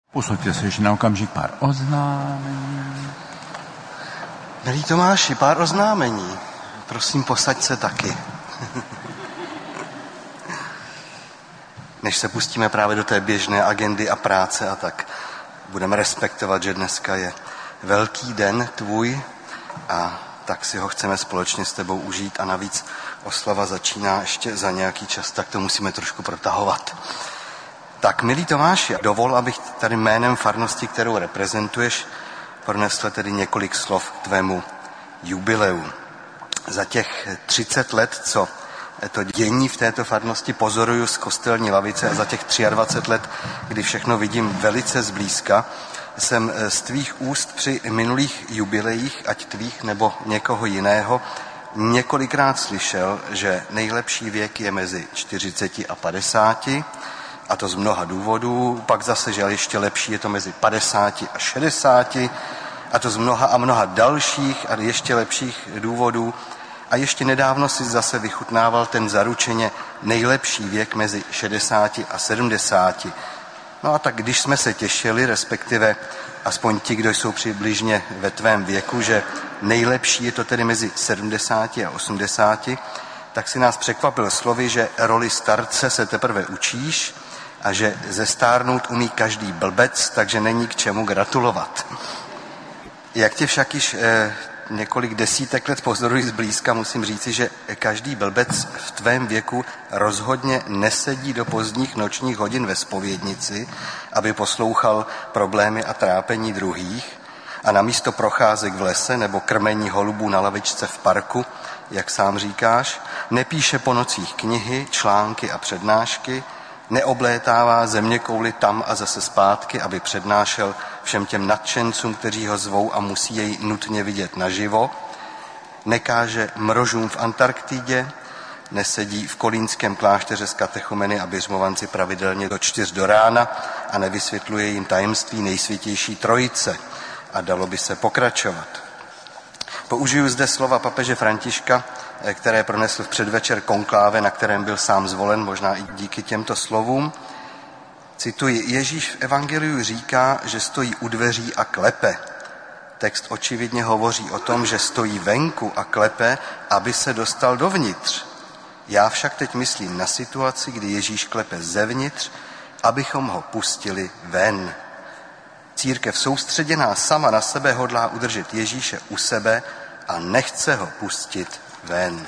Posaďte se ještě na okamžik, pár oznámení. Milý Tomáši, pár oznámení. Prosím, posaď se taky. Než se pustíme právě do té běžné agendy a práce a tak, budeme respektovat, že dneska je velký den tvůj a tak si ho chceme společně s tebou užít a navíc oslava začíná ještě za nějaký čas, tak to musíme trošku protahovat. Tak, milý Tomáši, dovol, abych tady jménem farnosti, kterou reprezentuješ, pronesl tedy několik slov k tvému jubileu. Za těch 30 let, co to dění v této farnosti pozoruju z kostelní lavice a za těch 23 let, kdy všechno vidím velice zblízka, jsem z tvých úst při minulých jubilejích, ať tvých nebo někoho jiného, několikrát slyšel, že nejlepší věk je mezi 40 a 50, a to z mnoha důvodů, pak zase, že ještě lepší je to mezi 50 a 60, a to z mnoha a mnoha dalších a ještě lepších důvodů. A ještě nedávno si zase vychutnával ten zaručeně nejlepší věk mezi 60 a 70. No a tak když jsme se těšili, respektive aspoň ti, kdo jsou přibližně ve tvém věku, že nejlepší je to tedy mezi 70 a 80, tak si nás překvapil slovy, že roli starce se teprve učíš a že zestárnout umí každý blbec, takže není k čemu gratulovat. Jak tě však již několik desítek let pozoruji zblízka, musím říci, že každý blbec v tvém věku rozhodně nesedí do pozdních nočních hodin ve zpovědnici, aby poslouchal problémy a trápení druhých a namísto procházek v lese nebo krmení holubů na lavičce v parku, jak sám říkáš, nepíše po nocích knihy, články a přednášky, neoblétává zeměkouli tam a zase zpátky, aby přednášel všem těm nadšencům, kteří ho zvou a musí jej nutně vidět naživo, nekáže mrožům v Antarktidě, nesedí v kolínském klášteře s katechumeny a běžmovanci pravidelně do 4 do rána a nevysvětluje jim tajemství nejsvětější trojice. A dalo by se pokračovat. Použiju zde slova papeže Františka, které pronesl v předvečer konkláve, na kterém byl sám zvolen, možná i díky těmto slovům. Cituji, Ježíš v evangeliu říká, že stojí u dveří a klepe. Text očividně hovoří o tom, že stojí venku a klepe, aby se dostal dovnitř. Já však teď myslím na situaci, kdy Ježíš klepe zevnitř, abychom ho pustili ven. Církev soustředěná sama na sebe hodlá udržet Ježíše u sebe a nechce ho pustit ven.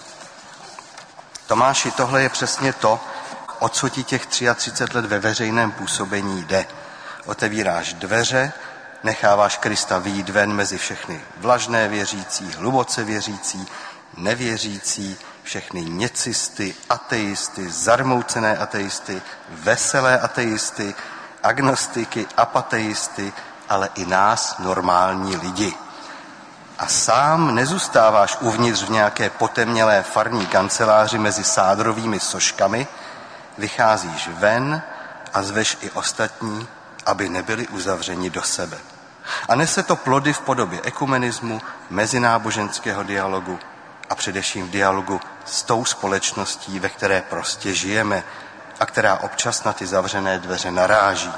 Tomáši, tohle je přesně to, o co ti těch 33 let ve veřejném působení jde. Otevíráš dveře, necháváš Krista vyjít ven mezi všechny vlažné věřící, hluboce věřící, nevěřící, všechny něcisty, ateisty, zarmoucené ateisty, veselé ateisty, agnostiky, apateisty, ale i nás, normální lidi. A sám nezůstáváš uvnitř v nějaké potemnělé farní kanceláři mezi sádrovými soškami, vycházíš ven a zveš i ostatní, aby nebyli uzavřeni do sebe. A nese to plody v podobě ekumenismu, mezináboženského dialogu a především v dialogu s tou společností, ve které prostě žijeme a která občas na ty zavřené dveře naráží.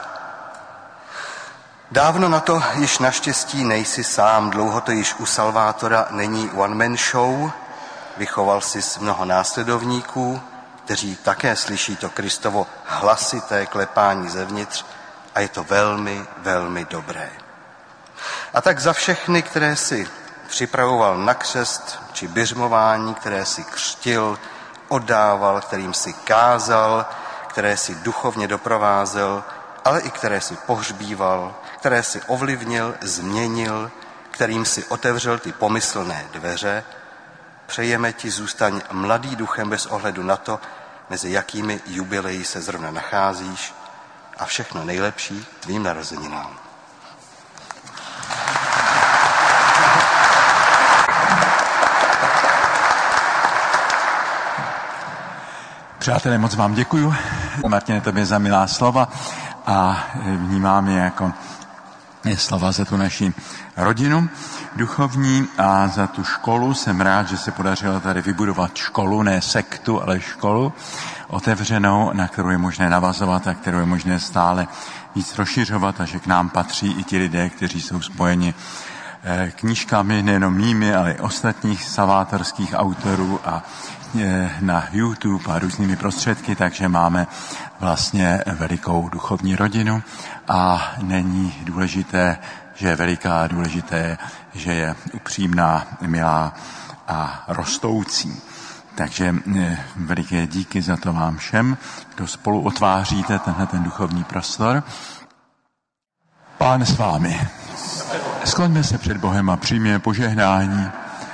Dávno na to již naštěstí nejsi sám, dlouho to již u Salvátora není one-man show, vychoval jsi mnoho následovníků, kteří také slyší to Kristovo hlasité klepání zevnitř a je to velmi, velmi dobré. A tak za všechny, které si připravoval na křest či biřmování, které si křtil, oddával, kterým si kázal, které si duchovně doprovázel, ale i které si pohřbíval, které si ovlivnil, změnil, kterým si otevřel ty pomyslné dveře, přejeme ti zůstaň mladý duchem bez ohledu na to, mezi jakými jubileji se zrovna nacházíš a všechno nejlepší tvým narozeninám. Přátelé, moc vám děkuju. Martine, tobě za milá slova a vnímám je jako slova za tu naši rodinu duchovní a za tu školu. Jsem rád, že se podařilo tady vybudovat školu, ne sektu, ale školu otevřenou, na kterou je možné navazovat a kterou je možné stále víc rozšiřovat a že k nám patří i ti lidé, kteří jsou spojeni knížkami, nejenom mými, ale i ostatních salvátorských autorů a na YouTube a různými prostředky, takže máme vlastně velikou duchovní rodinu a není důležité, že je veliká, a důležité, že je upřímná, milá a rostoucí. Takže veliké díky za to vám všem, kdo spolu otváříte ten duchovní prostor. Pán s vámi. Skloňme se před Bohem a přijměme požehnání.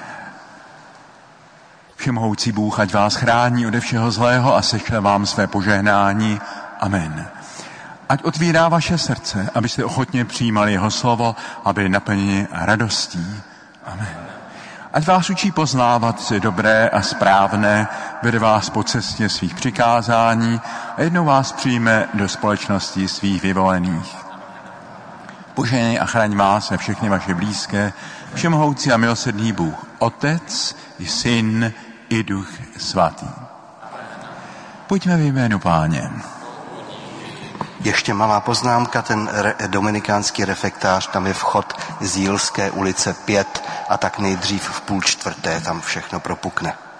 Všemohoucí Bůh, ať vás chrání ode všeho zlého a sešle vám své požehnání. Amen. Ať otvírá vaše srdce, abyste ochotně přijímali jeho slovo a byli naplněni radostí. Amen. Ať vás učí poznávat, co je dobré a správné, vede vás po cestě svých přikázání a jednou vás přijme do společnosti svých vyvolených. Požehnej a chraň vás a všechny vaše blízké, všemohoucí a milosrdný Bůh, Otec i Syn i Duch Svatý. Pojďme ve jménu Páně. Ještě malá poznámka, ten dominikánský refektář, tam je vchod z Jílské ulice 5 a tak nejdřív v 3:30 tam všechno propukne.